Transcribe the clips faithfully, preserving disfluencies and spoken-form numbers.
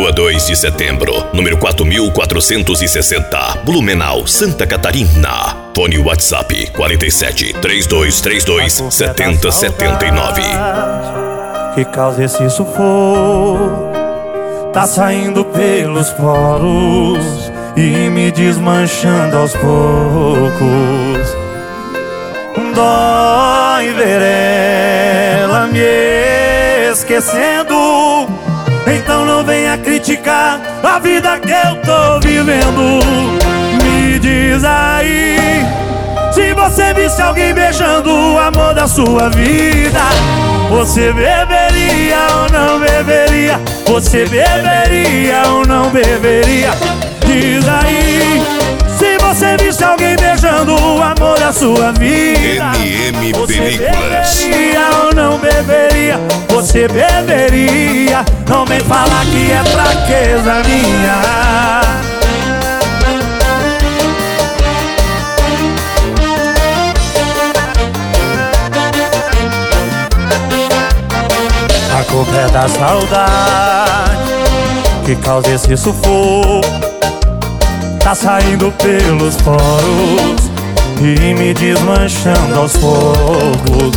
Rua dois de Setembro, número quatro mil quatrocentos e sessenta, Blumenau, Santa Catarina. Fone WhatsApp quarenta e sete, trinta e dois trinta e dois, setenta setenta e nove. Que causa esse sufoco, tá saindo pelos poros e me desmanchando aos poucos. Dói ver ela me esquecendo, então não venha criticar a vida que eu tô vivendo. Me diz aí, se você visse alguém beijando o amor da sua vida, você beberia ou não beberia? Você beberia ou não beberia? Diz aí, se você visse alguém beijando o amor da sua vida, M M você Películas. beberia ou não beberia? Você beberia? Não vem falar que é fraqueza minha. A culpa é da saudade que causa esse sufoco, tá saindo pelos poros e me desmanchando aos poucos.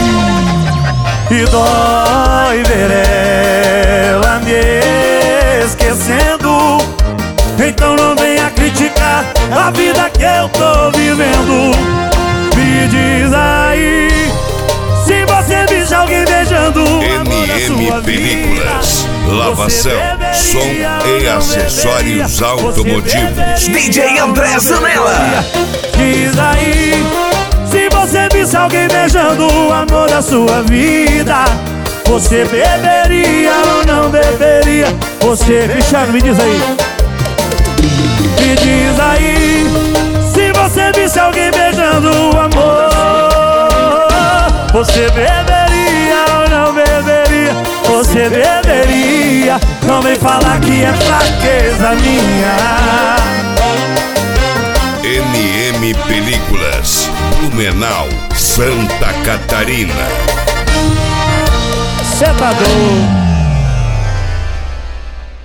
E dói ver ela me esquecendo, então não venha criticar a vida que eu tô vivendo. Me diz aí, se você visse alguém beijando M M Películas, lavação, som e acessórios automotivos. D J André Zanella. Diz aí, se você visse alguém beijando o amor da sua vida, você beberia ou não beberia? Você, Cristiano, me diz aí. Me diz aí, se você visse alguém beijando o amor, você beberia ou não beberia? Você beberia? Não vem falar que é fraqueza minha. M M Películas, Blumenau, Santa Catarina. Cê tá doido?